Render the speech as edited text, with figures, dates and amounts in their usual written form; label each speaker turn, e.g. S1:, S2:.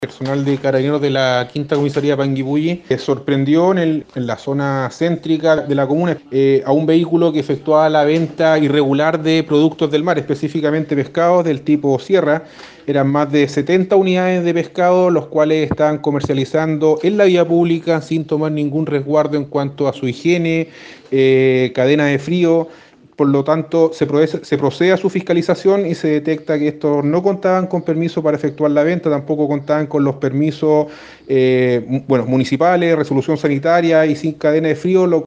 S1: Personal de Carabineros de la Quinta Comisaría Panguipulli sorprendió en la zona céntrica de la comuna a un vehículo que efectuaba la venta irregular de productos del mar, específicamente pescados del tipo sierra. Eran más de 70 unidades de pescado, los cuales estaban comercializando en la vía pública sin tomar ningún resguardo en cuanto a su higiene, cadena de frío. Por lo tanto, se procede a su fiscalización y se detecta que estos no contaban con permiso para efectuar la venta, tampoco contaban con los permisos municipales, resolución sanitaria y sin cadena de frío,